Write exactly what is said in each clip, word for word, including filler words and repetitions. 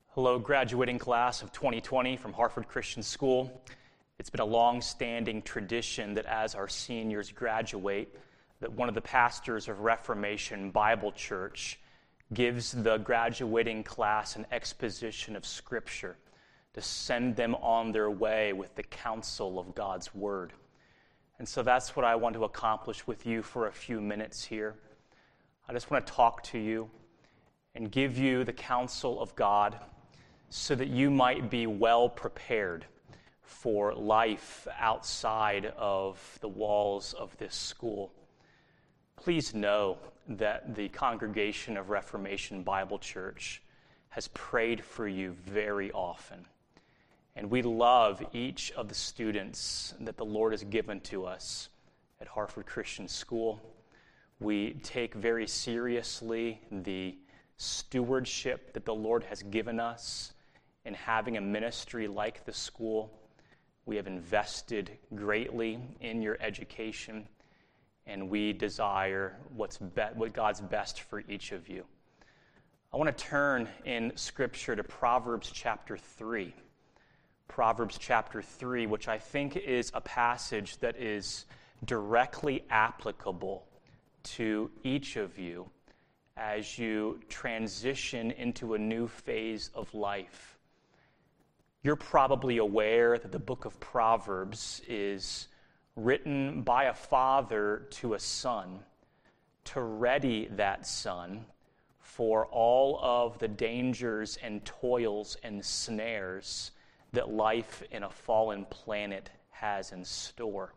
Hello, graduating class of twenty twenty from Harford Christian School. It's been a long-standing tradition that as our seniors graduate, that one of the pastors of Reformation Bible Church gives the graduating class an exposition of Scripture to send them on their way with the counsel of God's Word. And so that's what I want to accomplish with you for a few minutes here. I just want to talk to you and give you the counsel of God so that you might be well prepared for life outside of the walls of this school. Please know that the congregation of Reformation Bible Church has prayed for you very often. And we love each of the students that the Lord has given to us at Harford Christian School. We take very seriously the stewardship that the Lord has given us in having a ministry like the school. We have invested greatly in your education, and we desire what's be- what God's best for each of you. I want to turn in Scripture to Proverbs chapter three. Proverbs chapter three, which I think is a passage that is directly applicable to each of you as you transition into a new phase of life. You're probably aware that the book of Proverbs is written by a father to a son to ready that son for all of the dangers and toils and snares that life in a fallen planet has in store.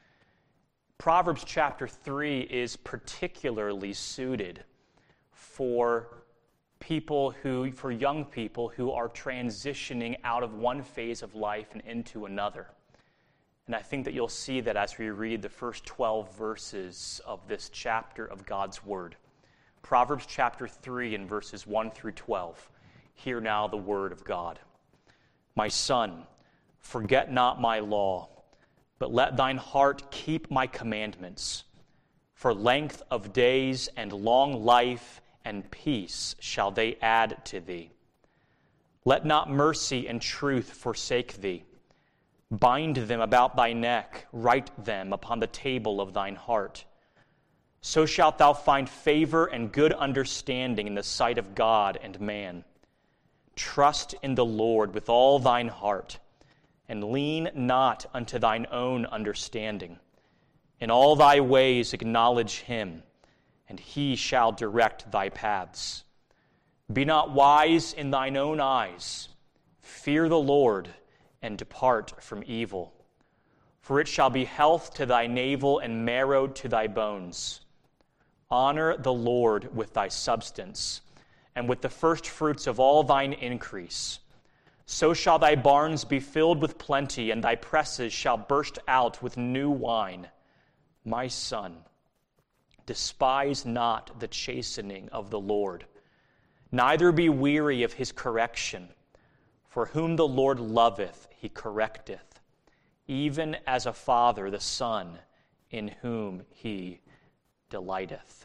Proverbs chapter three is particularly suited for people who, for young people who are transitioning out of one phase of life and into another. And I think that you'll see that as we read the first twelve verses of this chapter of God's Word. Proverbs chapter three and verses one through twelve. Hear now the word of God. My son, forget not my law, but let thine heart keep my commandments. For length of days and long life and peace shall they add to thee. Let not mercy and truth forsake thee. Bind them about thy neck, write them upon the table of thine heart. So shalt thou find favor and good understanding in the sight of God and man. Trust in the Lord with all thine heart, and lean not unto thine own understanding. In all thy ways acknowledge him, and he shall direct thy paths. Be not wise in thine own eyes. Fear the Lord, and depart from evil. For it shall be health to thy navel and marrow to thy bones. Honor the Lord with thy substance, and with the first fruits of all thine increase. So shall thy barns be filled with plenty, and thy presses shall burst out with new wine. My son, despise not the chastening of the Lord, neither be weary of his correction. For whom the Lord loveth, he correcteth, even as a father the son in whom he delighteth.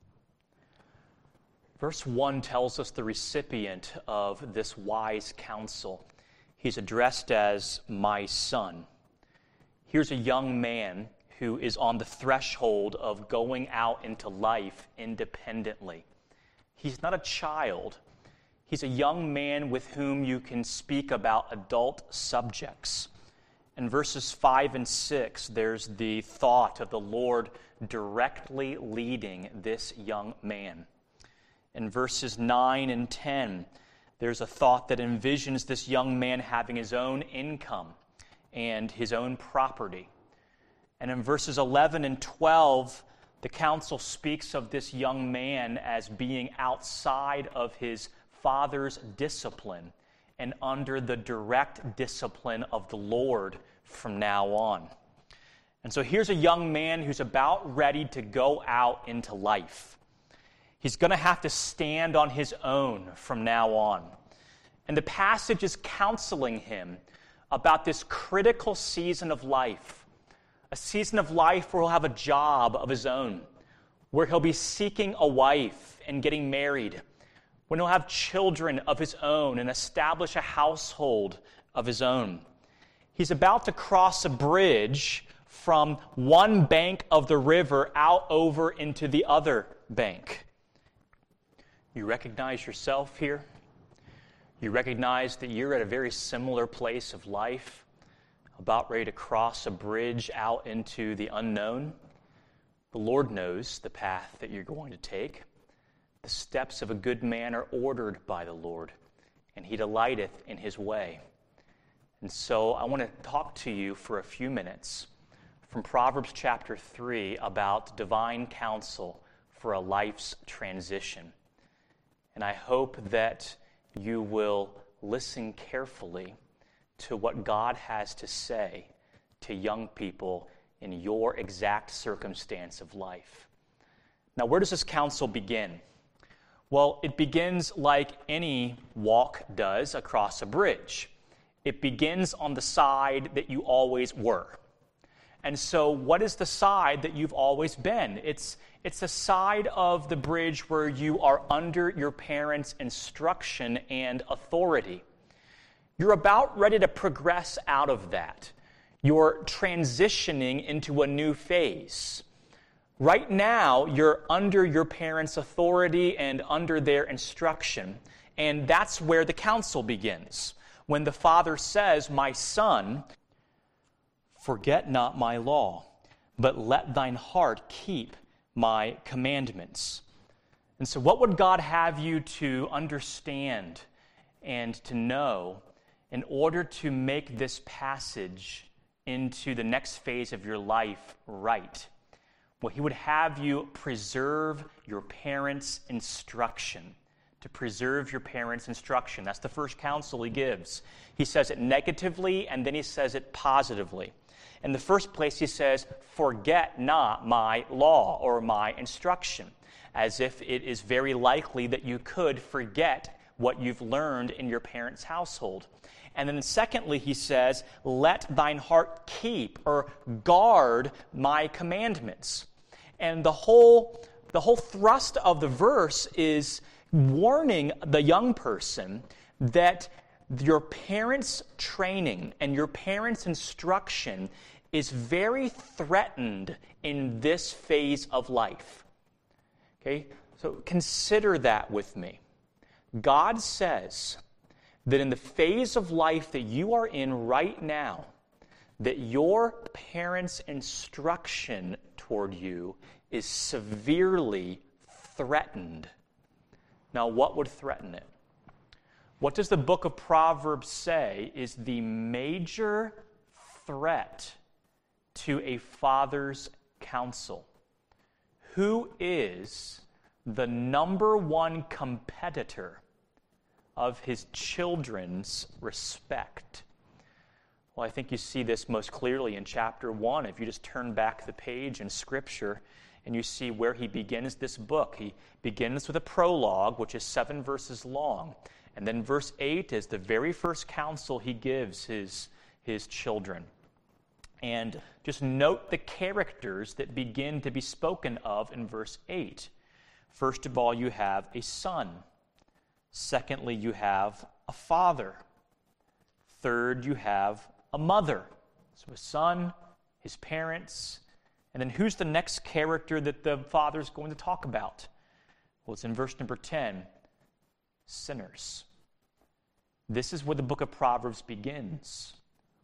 Verse one tells us the recipient of this wise counsel. He's addressed as my son. Here's a young man who is on the threshold of going out into life independently. He's not a child. He's a young man with whom you can speak about adult subjects. In verses five and six, there's the thought of the Lord directly leading this young man. In verses nine and ten, there's a thought that envisions this young man having his own income and his own property. And in verses eleven and twelve, the counsel speaks of this young man as being outside of his father's discipline and under the direct discipline of the Lord from now on. And so here's a young man who's about ready to go out into life. He's going to have to stand on his own from now on. And the passage is counseling him about this critical season of life, a season of life where he'll have a job of his own, where he'll be seeking a wife and getting married, when he'll have children of his own and establish a household of his own. He's about to cross a bridge from one bank of the river out over into the other bank. You recognize yourself here? You recognize that you're at a very similar place of life, about ready to cross a bridge out into the unknown. The Lord knows the path that you're going to take. The steps of a good man are ordered by the Lord, and he delighteth in his way. And so I want to talk to you for a few minutes from Proverbs chapter three about divine counsel for a life's transition. And I hope that you will listen carefully to what God has to say to young people in your exact circumstance of life. Now, where does this counsel begin? Well, it begins like any walk does across a bridge. It begins on the side that you always were. And so what is the side that you've always been? It's, it's the side of the bridge where you are under your parents' instruction and authority. You're about ready to progress out of that. You're transitioning into a new phase. Right now, you're under your parents' authority and under their instruction, and that's where the counsel begins. When the father says, "My son, forget not my law, but let thine heart keep my commandments." And so what would God have you to understand and to know in order to make this passage into the next phase of your life right? Well, he would have you preserve your parents' instruction. To preserve your parents' instruction. That's the first counsel he gives. He says it negatively, and then he says it positively. In the first place, he says, "Forget not my law," or my instruction, as if it is very likely that you could forget what you've learned in your parents' household. And then secondly, he says, "Let thine heart keep," or guard, "my commandments." And the whole, the whole thrust of the verse is warning the young person that your parents' training and your parents' instruction is very threatened in this phase of life. Okay? So consider that with me. God says that in the phase of life that you are in right now, that your parents' instruction toward you is severely threatened. Now, what would threaten it? What does the book of Proverbs say is the major threat to a father's counsel? Who is the number one competitor of his children's respect? Well, I think you see this most clearly in chapter one. If you just turn back the page in Scripture and you see where he begins this book. He begins with a prologue, which is seven verses long. And then verse eight is the very first counsel he gives his, his children. And just note the characters that begin to be spoken of in verse eight. First of all, you have a son. Secondly, you have a father. Third, you have a mother. So a son, his parents, and then who's the next character that the father's going to talk about? Well, it's in verse number ten. Sinners. This is where the book of Proverbs begins.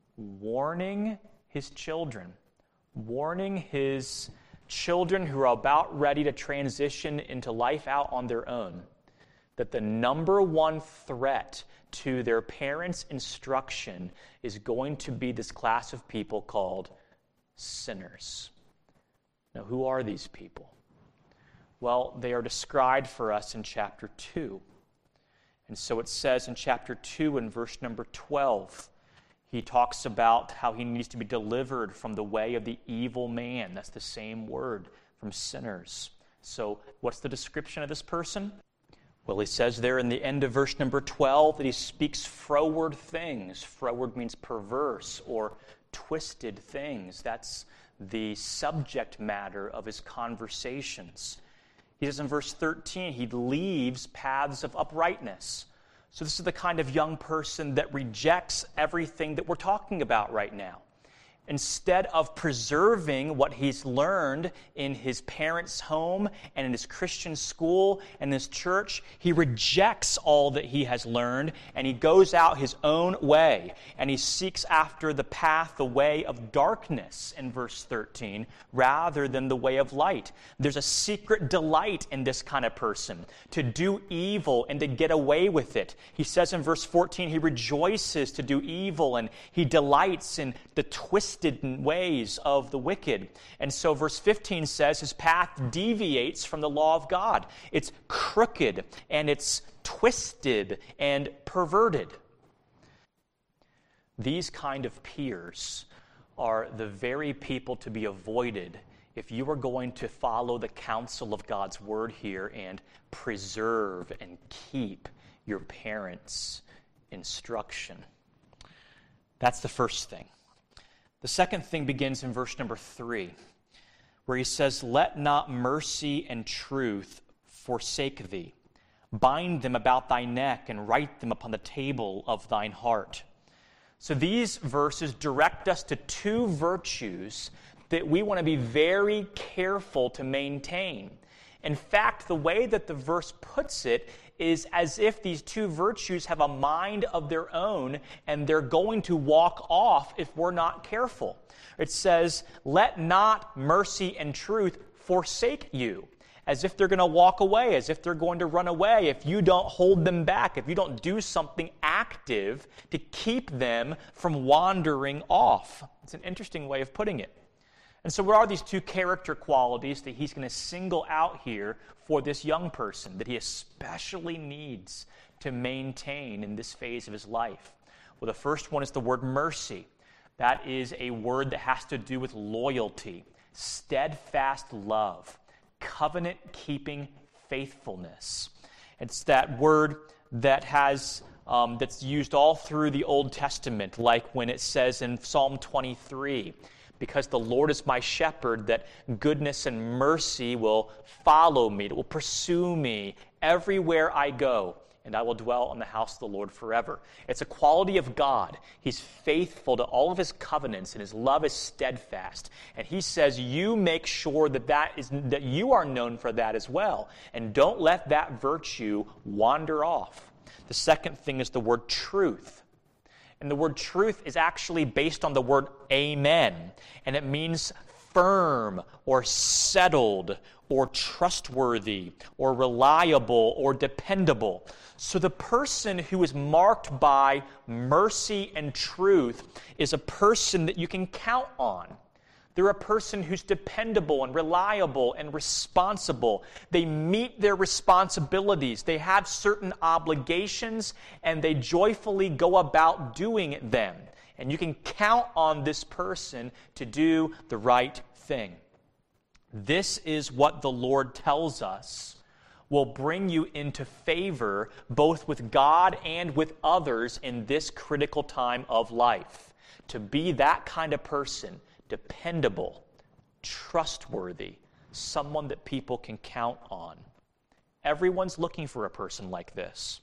Warning his children. Warning his children who are about ready to transition into life out on their own. That the number one threat to their parents' instruction is going to be this class of people called sinners. Now, who are these people? Well, they are described for us in chapter two. And so it says in chapter two and verse number twelve, he talks about how he needs to be delivered from the way of the evil man. That's the same word, from sinners. So what's the description of this person? Well, he says there in the end of verse number twelve that he speaks froward things. Froward means perverse or twisted things. That's the subject matter of his conversations. He says in verse thirteen, he leaves paths of uprightness. So this is the kind of young person that rejects everything that we're talking about right now. Instead of preserving what he's learned in his parents' home and in his Christian school and his church, he rejects all that he has learned and he goes out his own way and he seeks after the path, the way of darkness in verse thirteen, rather than the way of light. There's a secret delight in this kind of person, to do evil and to get away with it. He says in verse fourteen, he rejoices to do evil and he delights in the twisted ways of the wicked. And so verse fifteen says his path deviates from the law of God. It's crooked and it's twisted and perverted. These kind of peers are the very people to be avoided if you are going to follow the counsel of God's word here and preserve and keep your parents' instruction. That's the first thing. The second thing begins in verse number three, where he says, "Let not mercy and truth forsake thee. Bind them about thy neck and write them upon the table of thine heart." So these verses direct us to two virtues that we want to be very careful to maintain. In fact, the way that the verse puts it is as if these two virtues have a mind of their own and they're going to walk off if we're not careful. It says, "Let not mercy and truth forsake you," as if they're going to walk away, as if they're going to run away if you don't hold them back, if you don't do something active to keep them from wandering off. It's an interesting way of putting it. And so what are these two character qualities that he's going to single out here for this young person that he especially needs to maintain in this phase of his life? Well, the first one is the word mercy. That is a word that has to do with loyalty, steadfast love, covenant-keeping faithfulness. It's that word that has um, that's used all through the Old Testament, like when it says in Psalm twenty-three, "Because the Lord is my shepherd, that goodness and mercy will follow me, it will pursue me everywhere I go, and I will dwell in the house of the Lord forever." It's a quality of God. He's faithful to all of his covenants, and his love is steadfast. And he says, you make sure that, that, is, that you are known for that as well, and don't let that virtue wander off. The second thing is the word truth. And the word truth is actually based on the word amen. And it means firm or settled or trustworthy or reliable or dependable. So the person who is marked by mercy and truth is a person that you can count on. They're a person who's dependable and reliable and responsible. They meet their responsibilities. They have certain obligations, and they joyfully go about doing them. And you can count on this person to do the right thing. This is what the Lord tells us will bring you into favor both with God and with others in this critical time of life. To be that kind of person, dependable, trustworthy, someone that people can count on. Everyone's looking for a person like this.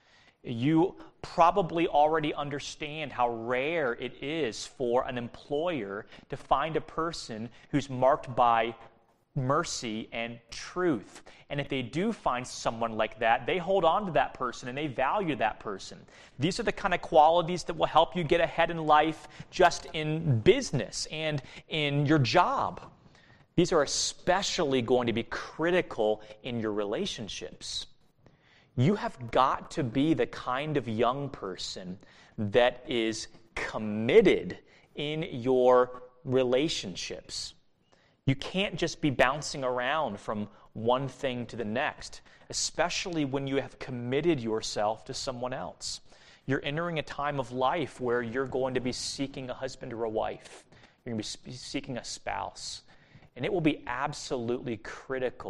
You probably already understand how rare it is for an employer to find a person who's marked by mercy and truth. And if they do find someone like that, they hold on to that person and they value that person. These are the kind of qualities that will help you get ahead in life just in business and in your job. These are especially going to be critical in your relationships. You have got to be the kind of young person that is committed in your relationships. You can't just be bouncing around from one thing to the next, especially when you have committed yourself to someone else. You're entering a time of life where you're going to be seeking a husband or a wife. You're going to be seeking a spouse. And it will be absolutely critical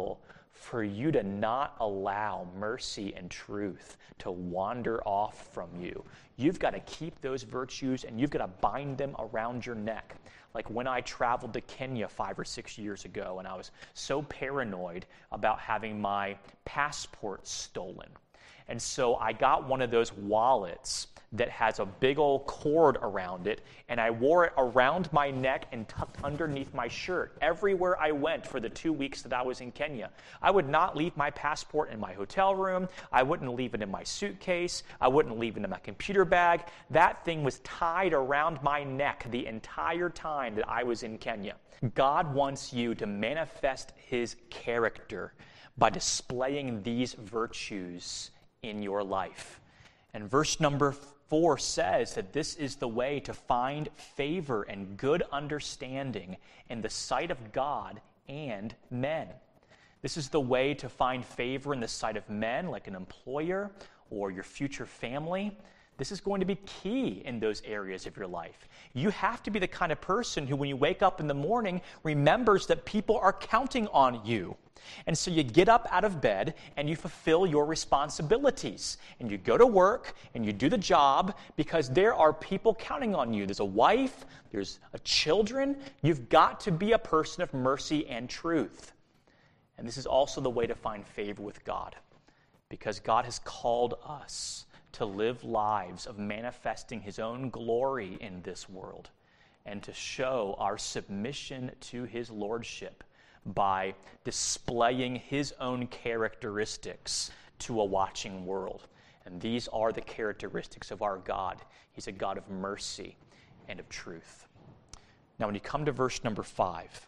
for you to not allow mercy and truth to wander off from you. You've got to keep those virtues and you've got to bind them around your neck. Like when I traveled to Kenya five or six years ago and I was so paranoid about having my passport stolen. And so I got one of those wallets that has a big old cord around it, and I wore it around my neck and tucked underneath my shirt everywhere I went for the two weeks that I was in Kenya. I would not leave my passport in my hotel room. I wouldn't leave it in my suitcase. I wouldn't leave it in my computer bag. That thing was tied around my neck the entire time that I was in Kenya. God wants you to manifest his character by displaying these virtues in your life. And verse number four says that this is the way to find favor and good understanding in the sight of God and men. This is the way to find favor in the sight of men, like an employer or your future family. This is going to be key in those areas of your life. You have to be the kind of person who, when you wake up in the morning, remembers that people are counting on you. And so you get up out of bed and you fulfill your responsibilities. And you go to work and you do the job because there are people counting on you. There's a wife, there's a children. You've got to be a person of mercy and truth. And this is also the way to find favor with God, because God has called us to live lives of manifesting his own glory in this world and to show our submission to his lordship by displaying his own characteristics to a watching world. And these are the characteristics of our God. He's a God of mercy and of truth. Now, when you come to verse number five,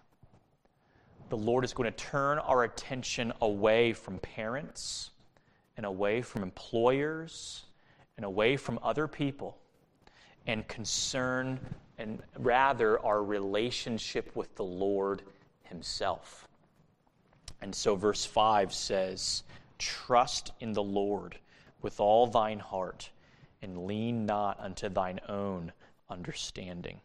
the Lord is going to turn our attention away from parents and away from employers and away from other people and concern and rather our relationship with the Lord himself. And so verse five says, "Trust in the Lord with all thine heart, and lean not unto thine own understanding."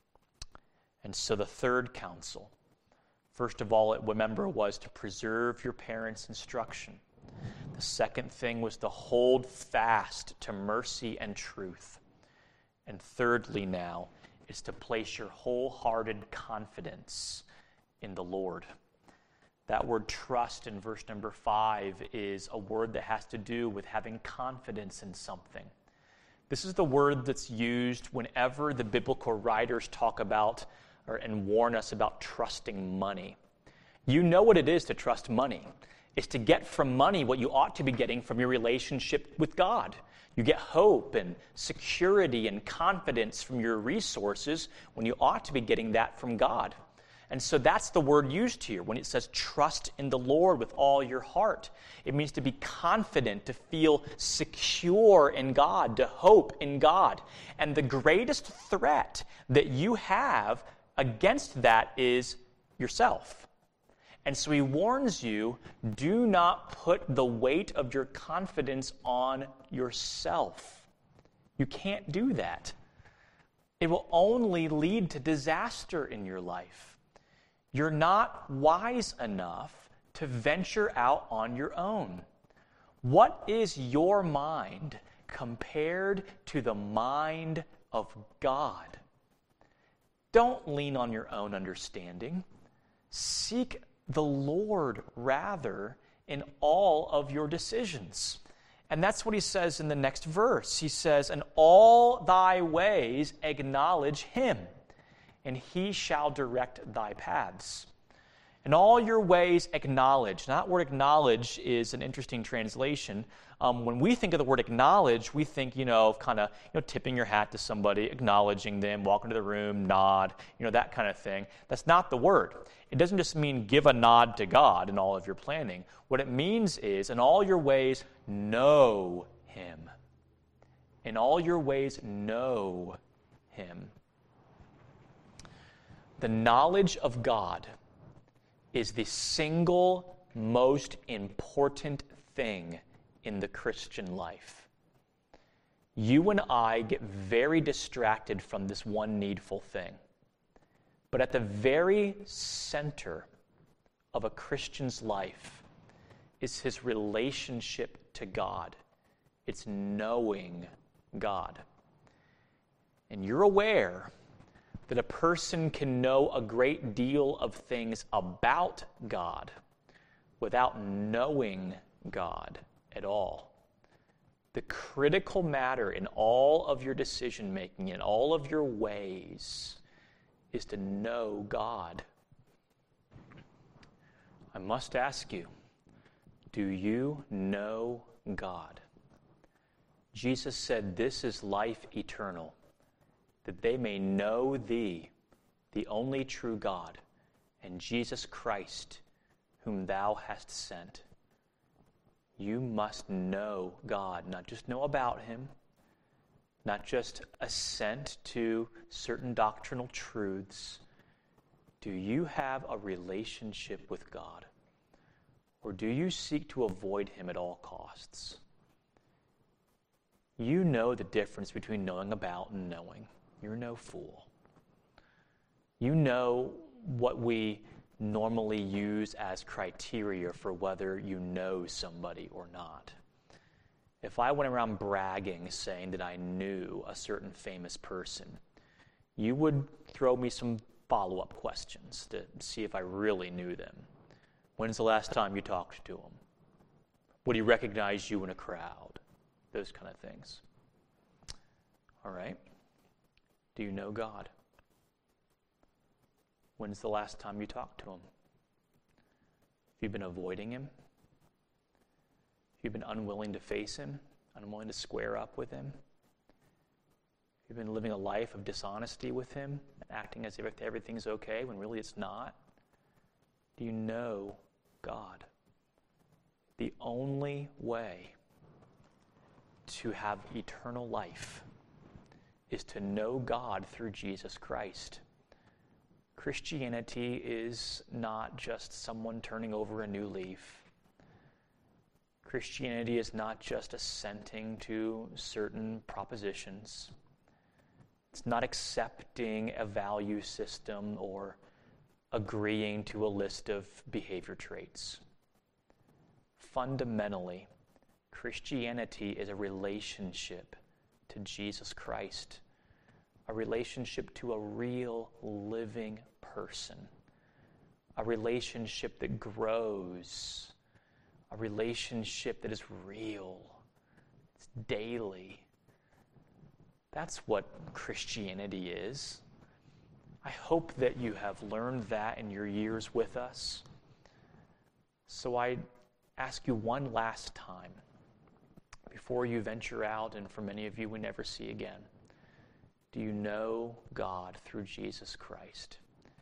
And so the third counsel, first of all, remember, was to preserve your parents' instruction. The second thing was to hold fast to mercy and truth. And thirdly now is to place your wholehearted confidence in the Lord. That word trust in verse number five is a word that has to do with having confidence in something. This is the word that's used whenever the biblical writers talk about or, and warn us about trusting money. You know what it is to trust money. It's to get from money what you ought to be getting from your relationship with God. You get hope and security and confidence from your resources when you ought to be getting that from God. And so that's the word used here when it says trust in the Lord with all your heart. It means to be confident, to feel secure in God, to hope in God. And the greatest threat that you have against that is yourself. And so he warns you, do not put the weight of your confidence on yourself. You can't do that. It will only lead to disaster in your life. You're not wise enough to venture out on your own. What is your mind compared to the mind of God? Don't lean on your own understanding. Seek the Lord rather in all of your decisions. And that's what he says in the next verse. He says, "In all thy ways acknowledge him, and he shall direct thy paths." In all your ways acknowledge. Now, that word acknowledge is an interesting translation. Um, when we think of the word acknowledge, we think, you know, of kind of, you know, tipping your hat to somebody, acknowledging them, walk into the room, nod, you know, that kind of thing. That's not the word. It doesn't just mean give a nod to God in all of your planning. What it means is, in all your ways, know him. In all your ways, know him. The knowledge of God is the single most important thing in the Christian life. You and I get very distracted from this one needful thing. But at the very center of a Christian's life is his relationship to God. It's knowing God. And you're aware that a person can know a great deal of things about God without knowing God at all. The critical matter in all of your decision making, in all of your ways, is to know God. I must ask you, do you know God? Jesus said, "This is life eternal, that they may know thee, the only true God, and Jesus Christ, whom thou hast sent." You must know God, not just know about him, not just assent to certain doctrinal truths. Do you have a relationship with God? Or do you seek to avoid him at all costs? You know the difference between knowing about and knowing. You're no fool. You know what we normally use as criteria for whether you know somebody or not. If I went around bragging, saying that I knew a certain famous person, you would throw me some follow-up questions to see if I really knew them. When's the last time you talked to him? Would he recognize you in a crowd? Those kind of things. All right. Do you know God? When's the last time you talked to him? Have you been avoiding him? Have you been unwilling to face him? Unwilling to square up with him? Have you been living a life of dishonesty with him? Acting as if everything's okay when really it's not? Do you know God? The only way to have eternal life is to know God through Jesus Christ. Christianity is not just someone turning over a new leaf. Christianity is not just assenting to certain propositions. It's not accepting a value system or agreeing to a list of behavior traits. Fundamentally, Christianity is a relationship to Jesus Christ, a relationship to a real, living person, a relationship that grows, a relationship that is real, it's daily. That's what Christianity is. I hope that you have learned that in your years with us. So I ask you one last time, before you venture out, and for many of you we never see again, do you know God through Jesus Christ?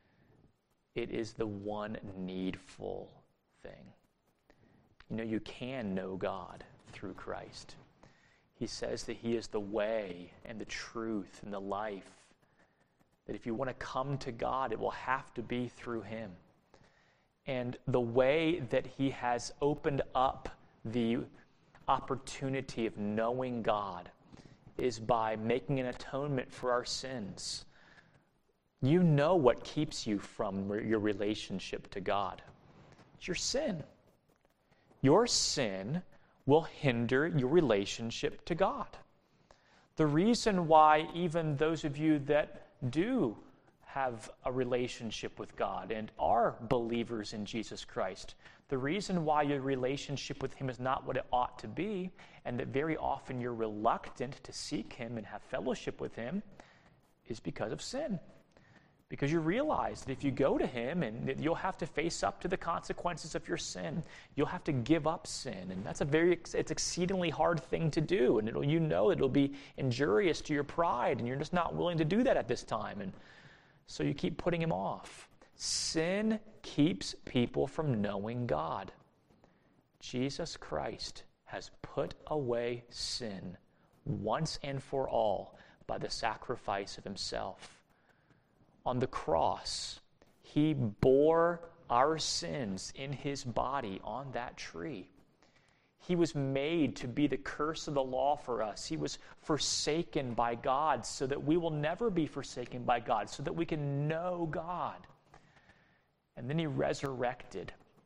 It is the one needful thing. You know, you can know God through Christ. He says that he is the way and the truth and the life. That if you want to come to God, it will have to be through him. And the way that he has opened up the opportunity of knowing God is by making an atonement for our sins. You know what keeps you from your relationship to God. It's your sin. Your sin will hinder your relationship to God. The reason why even those of you that do have a relationship with God and are believers in Jesus Christ, the reason why your relationship with him is not what it ought to be, and that very often you're reluctant to seek him and have fellowship with him, is because of sin. Because you realize that if you go to him, and that you'll have to face up to the consequences of your sin. You'll have to give up sin, and that's a very it's exceedingly hard thing to do. And it'll, you know it'll be injurious to your pride, and you're just not willing to do that at this time. And so you keep putting him off. Sin keeps people from knowing God. Jesus Christ has put away sin once and for all by the sacrifice of himself. On the cross, he bore our sins in his body on that tree. He was made to be the curse of the law for us. He was forsaken by God so that we will never be forsaken by God, so that we can know God. And then he resurrected,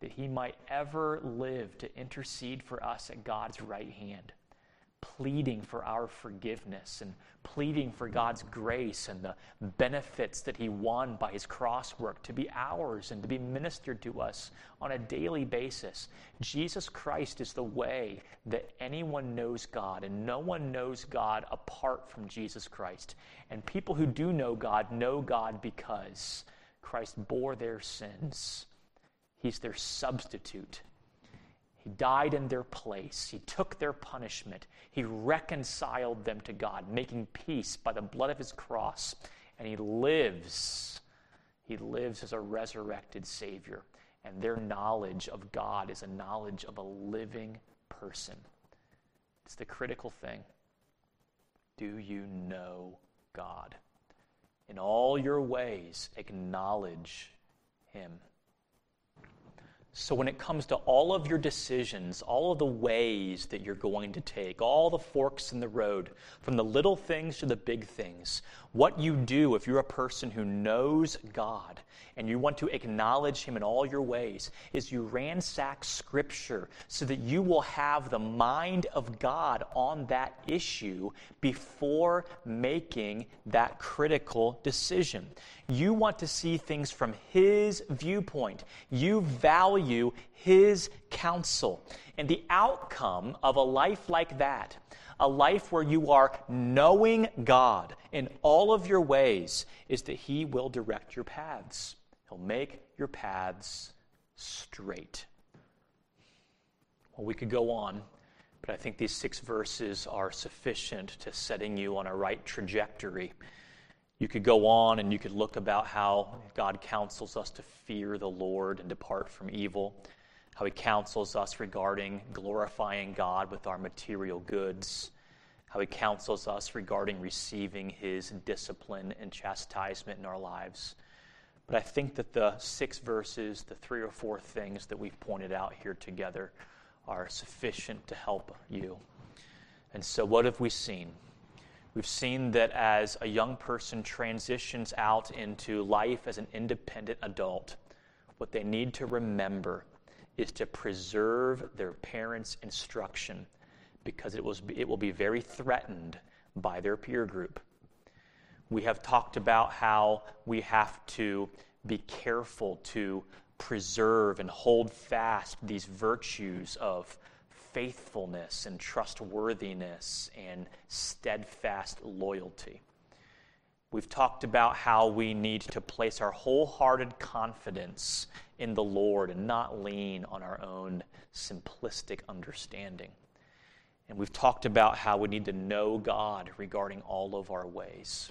that he might ever live to intercede for us at God's right hand, pleading for our forgiveness and pleading for God's grace and the benefits that he won by his cross work to be ours and to be ministered to us on a daily basis. Jesus Christ is the way that anyone knows God, and no one knows God apart from Jesus Christ. And people who do know God know God because Christ bore their sins. He's their substitute. He died in their place. He took their punishment. He reconciled them to God, making peace by the blood of his cross. And he lives. He lives as a resurrected Savior. And their knowledge of God is a knowledge of a living person. It's the critical thing. Do you know God? In all your ways, acknowledge him. So when it comes to all of your decisions, all of the ways that you're going to take, all the forks in the road, from the little things to the big things, what you do if you're a person who knows God and you want to acknowledge him in all your ways is you ransack Scripture so that you will have the mind of God on that issue before making that critical decision. You want to see things from his viewpoint. You value his counsel. And the outcome of a life like that, a life where you are knowing God in all of your ways, is that he will direct your paths. He'll make your paths straight. Well, we could go on, but I think these six verses are sufficient to setting you on a right trajectory. You could go on and you could look about how God counsels us to fear the Lord and depart from evil, how he counsels us regarding glorifying God with our material goods, how he counsels us regarding receiving his discipline and chastisement in our lives. But I think that the six verses, the three or four things that we've pointed out here together are sufficient to help you. And so what have we seen? We've seen that as a young person transitions out into life as an independent adult, what they need to remember is to preserve their parents' instruction, because it will, it will be very threatened by their peer group. We have talked about how we have to be careful to preserve and hold fast these virtues of faithfulness and trustworthiness and steadfast loyalty. We've talked about how we need to place our wholehearted confidence in the Lord and not lean on our own simplistic understanding. And we've talked about how we need to know God regarding all of our ways.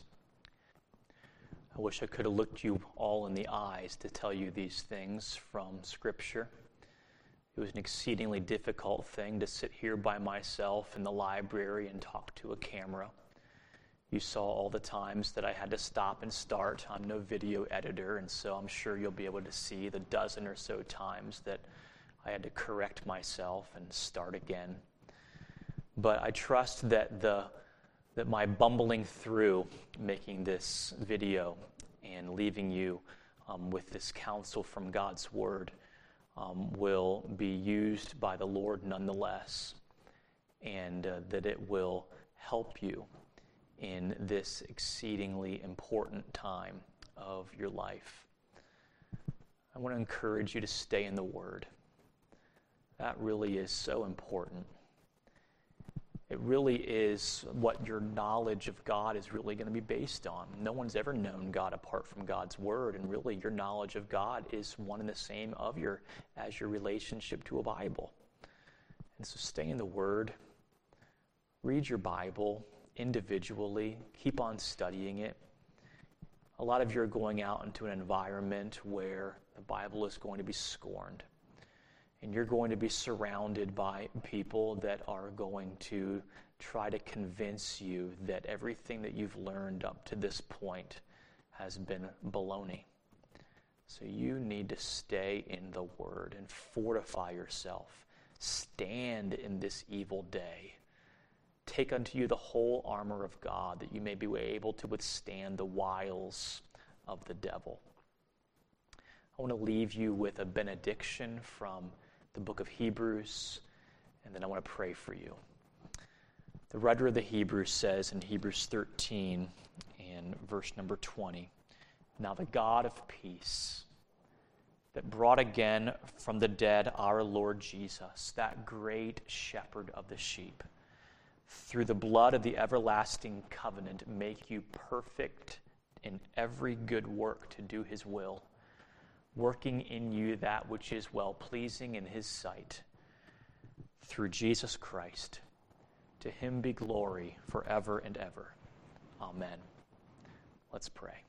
I wish I could have looked you all in the eyes to tell you these things from Scripture. It was an exceedingly difficult thing to sit here by myself in the library and talk to a camera. You saw all the times that I had to stop and start. I'm no video editor, and so I'm sure you'll be able to see the dozen or so times that I had to correct myself and start again. But I trust that the that my bumbling through making this video and leaving you um, with this counsel from God's Word um, will be used by the Lord nonetheless, and uh, that it will help you in this exceedingly important time of your life. I want to encourage you to stay in the Word. That really is so important. It really is what your knowledge of God is really going to be based on. No one's ever known God apart from God's Word, and really your knowledge of God is one and the same of your as your relationship to a Bible. And so stay in the Word. Read your Bible individually. Keep on studying it. A lot of you are going out into an environment where the Bible is going to be scorned. And you're going to be surrounded by people that are going to try to convince you that everything that you've learned up to this point has been baloney. So you need to stay in the Word and fortify yourself. Stand in this evil day. Take unto you the whole armor of God, that you may be able to withstand the wiles of the devil. I want to leave you with a benediction from the book of Hebrews, and then I want to pray for you. The writer of the Hebrews says in Hebrews thirteen and verse number twenty, "Now the God of peace, that brought again from the dead our Lord Jesus, that great shepherd of the sheep, through the blood of the everlasting covenant, make you perfect in every good work to do his will, working in you that which is well-pleasing in his sight. Through Jesus Christ, to him be glory forever and ever. Amen." Let's pray.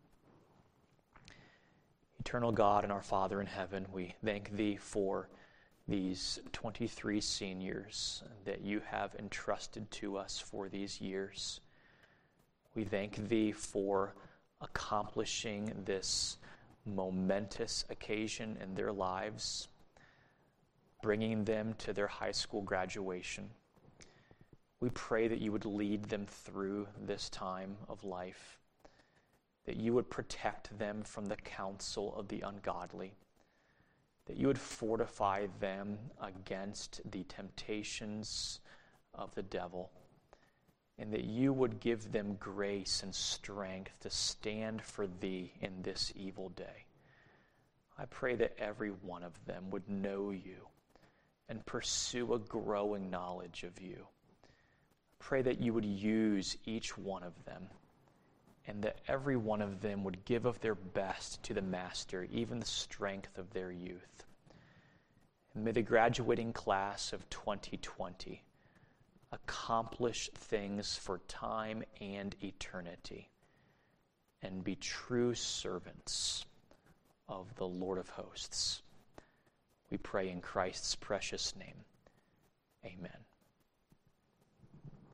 Eternal God and our Father in heaven, we thank thee for these twenty-three seniors that you have entrusted to us for these years. We thank thee for accomplishing this momentous occasion in their lives, bringing them to their high school graduation. We pray that you would lead them through this time of life, that you would protect them from the counsel of the ungodly, that you would fortify them against the temptations of the devil, and that you would give them grace and strength to stand for thee in this evil day. I pray that every one of them would know you and pursue a growing knowledge of you. Pray that you would use each one of them, and that every one of them would give of their best to the Master, even the strength of their youth. And may the graduating class of twenty twenty accomplish things for time and eternity, and be true servants of the Lord of hosts. We pray in Christ's precious name. Amen.